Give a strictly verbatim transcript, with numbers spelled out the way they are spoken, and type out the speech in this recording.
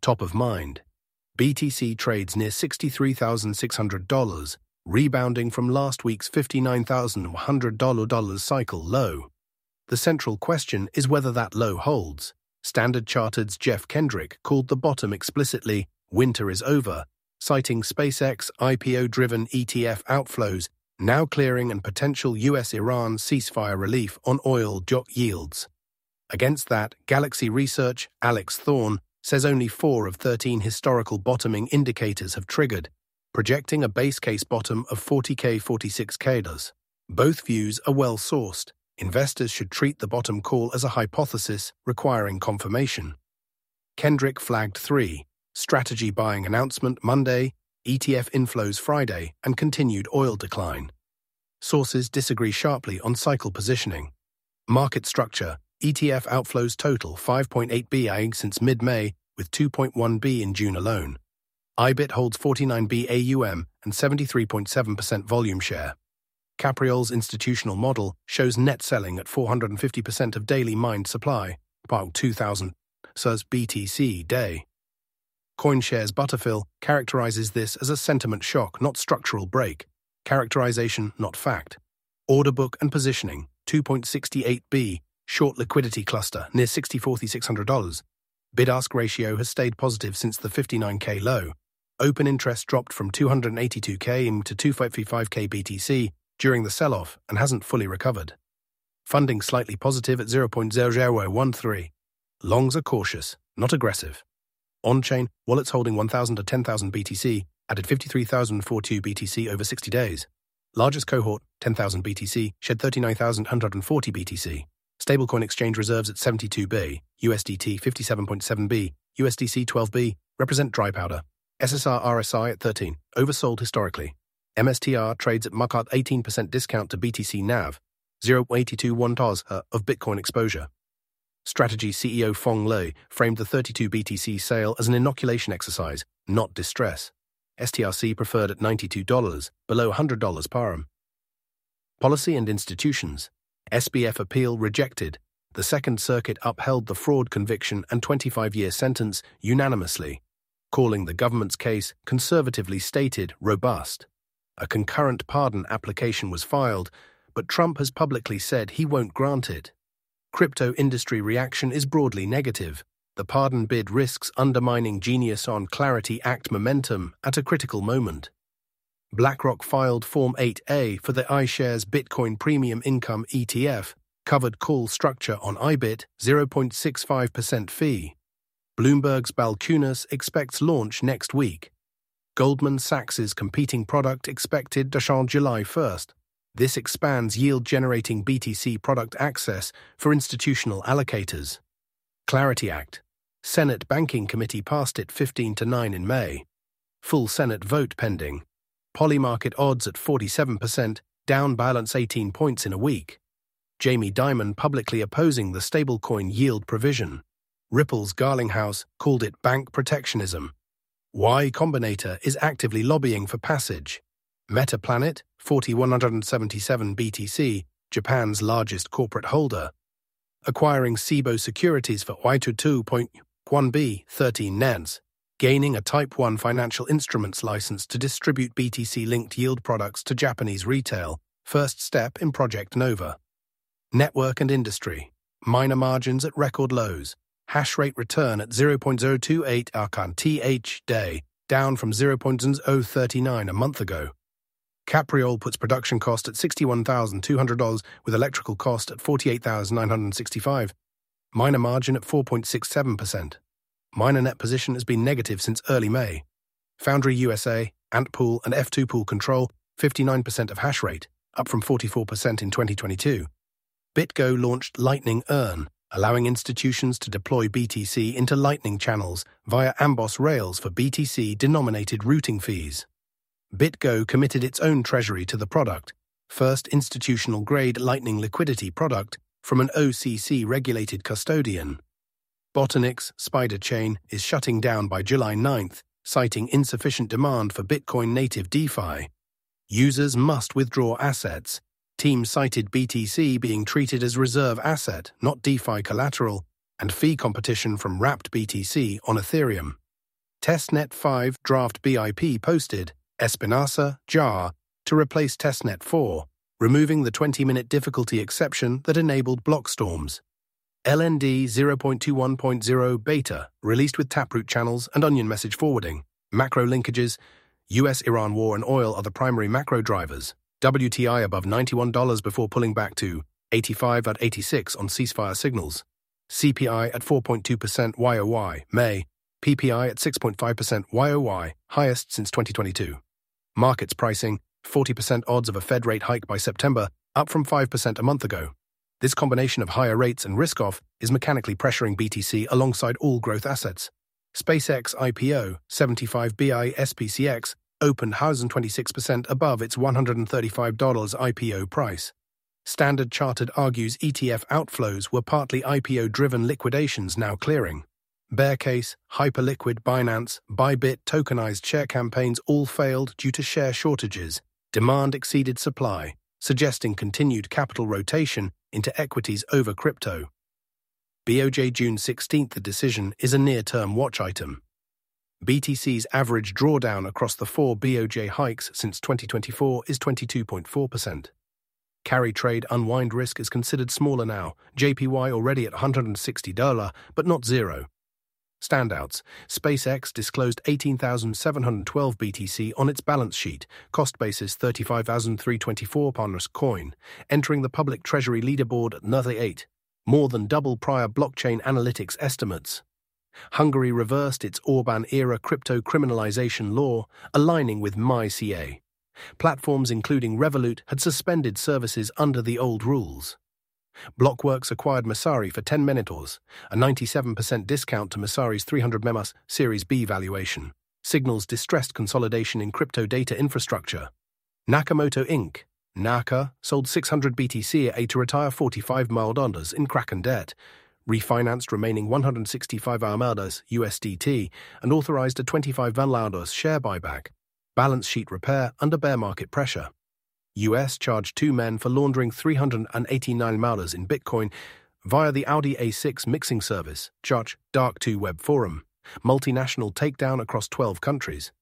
top of mind. B T C trades near sixty-three thousand six hundred dollars, rebounding from last week's fifty-nine thousand one hundred dollars cycle low. The central question is whether that low holds. Standard Chartered's Jeff Kendrick called the bottom explicitly, "Winter is over," citing SpaceX I P O-driven E T F outflows, now clearing and potential U S-Iran ceasefire relief on oil yields. Against that, Galaxy Research, Alex Thorne, says only four of thirteen historical bottoming indicators have triggered, projecting a base case bottom of forty K forty-six K dollars. Both views are well-sourced. Investors should treat the bottom call as a hypothesis requiring confirmation. Kendrick flagged three, strategy buying announcement Monday, E T F inflows Friday, and continued oil decline. Sources disagree sharply on cycle positioning. Market structure, E T F outflows total five point eight billion since mid-May, with two point one billion in June alone. I B I T holds forty-nine billion A U M and seventy-three point seven percent volume share. Capriol's institutional model shows net selling at four hundred fifty percent of daily mined supply, about two thousand, says B T C day. CoinShares Butterfill characterizes this as a sentiment shock, not structural break. Characterization, not fact. Order book and positioning, two point six eight billion, short liquidity cluster, near sixty-four thousand six hundred dollars. Bid-ask ratio has stayed positive since the fifty-nine K low. Open interest dropped from two hundred eighty-two K to two hundred fifty-five K B T C during the sell-off and hasn't fully recovered. Funding slightly positive at zero point zero zero one three. Longs are cautious, not aggressive. On-chain, wallets holding one thousand to ten thousand B T C added fifty-three thousand forty-two B T C over sixty days. Largest cohort, ten thousand B T C, shed thirty-nine thousand one hundred forty B T C. Stablecoin exchange reserves at seventy-two billion, U S D T fifty-seven point seven billion, U S D C twelve billion, represent dry powder. S S R R S I at thirteen, oversold historically. M S T R trades at market eighteen percent discount to B T C N A V, zero point eight two one dollars of Bitcoin exposure. Strategy C E O Fong Lei framed the thirty-two B T C sale as an inoculation exercise, not distress. S T R C preferred at ninety-two dollars, below one hundred dollars per annum. Policy and institutions. S B F appeal rejected. The Second Circuit upheld the fraud conviction and twenty-five year sentence unanimously, calling the government's case, conservatively stated, robust. A concurrent pardon application was filed, but Trump has publicly said he won't grant it. Crypto industry reaction is broadly negative. The pardon bid risks undermining Genius on Clarity Act momentum at a critical moment. BlackRock filed Form eight A for the iShares Bitcoin Premium Income E T F, covered call structure on I B I T, zero point six five percent fee. Bloomberg's Balchunas expects launch next week. Goldman Sachs's competing product expected on July first. This expands yield-generating B T C product access for institutional allocators. Clarity Act. Senate Banking Committee passed it fifteen to nine in May. Full Senate vote pending. Polymarket odds at forty-seven percent, down balance eighteen points in a week. Jamie Dimon publicly opposing the stablecoin yield provision. Ripple's Garlinghouse called it bank protectionism. Y Combinator is actively lobbying for passage. Metaplanet, four thousand one hundred seventy-seven B T C, Japan's largest corporate holder. Acquiring SIBO Securities for two point one billion, thirteen nans. Gaining a Type one financial instruments license to distribute B T C-linked yield products to Japanese retail, first step in Project Nova. Network and industry. Miner margins at record lows. Hash rate return at zero point zero two eight Arcan T H day, down from zero point zero three nine a month ago. Capriol puts production cost at sixty-one thousand two hundred dollars with electrical cost at forty-eight thousand nine hundred sixty-five dollars. Miner margin at four point six seven percent. Miner net position has been negative since early May. Foundry U S A, Antpool and F two Pool control fifty-nine percent of hash rate, up from forty-four percent in twenty twenty-two. BitGo launched Lightning Earn, allowing institutions to deploy B T C into Lightning channels via Amboss rails for B T C-denominated routing fees. BitGo committed its own treasury to the product, first institutional-grade Lightning liquidity product from an O C C-regulated custodian. Botanix, Spider Chain, is shutting down by July ninth, citing insufficient demand for Bitcoin-native DeFi. Users must withdraw assets. Team cited B T C being treated as reserve asset, not DeFi collateral, and fee competition from wrapped B T C on Ethereum. Testnet five Draft B I P posted Espinaza jar to replace Testnet four, removing the twenty-minute difficulty exception that enabled block storms. L N D zero point two one point zero beta, released with Taproot channels and onion message forwarding. Macro linkages, U S Iran war and oil are the primary macro drivers. W T I above ninety-one dollars before pulling back to eighty-five at eighty-six on ceasefire signals. C P I at four point two percent Y O Y, May. P P I at six point five percent Y O Y, highest since twenty twenty-two. Markets pricing, forty percent odds of a Fed rate hike by September, up from five percent a month ago. This combination of higher rates and risk-off is mechanically pressuring B T C alongside all growth assets. SpaceX I P O, seventy-five B I S P C X, opened one hundred twenty-six percent above its one hundred thirty-five dollars I P O price. Standard Chartered argues E T F outflows were partly I P O-driven liquidations now clearing. Bear case, hyperliquid Binance, Bybit tokenized share campaigns all failed due to share shortages. Demand exceeded supply, suggesting continued capital rotation into equities over crypto. B O J June sixteenth decision is a near-term watch item. B T C's average drawdown across the four B O J hikes since twenty twenty-four is twenty-two point four percent. Carry trade unwind risk is considered smaller now, J P Y already at one hundred sixty dollars, but not zero. Standouts: SpaceX disclosed eighteen thousand seven hundred twelve B T C on its balance sheet, cost basis thirty-five thousand three hundred twenty-four Partners coin, entering the public treasury leaderboard at ninety-eight, more than double prior blockchain analytics estimates. Hungary reversed its Orbán-era crypto criminalization law, aligning with MyCA. Platforms including Revolut had suspended services under the old rules. Blockworks acquired Messari for ten Minotaurs, a ninety-seven percent discount to Messari's three hundred memas Series B valuation, signals distressed consolidation in crypto data infrastructure. Nakamoto Incorporated, Naka, sold six hundred B T C A to retire forty-five million dollars in Kraken debt, refinanced remaining one hundred sixty-five million dollars U S D T, and authorized a twenty-five million dollars share buyback. Balance sheet repair under bear market pressure. U S charged two men for laundering three hundred eighty-nine million dollars in Bitcoin via the Audi A six mixing service, Judge Dark two Web Forum. Multinational takedown across twelve countries.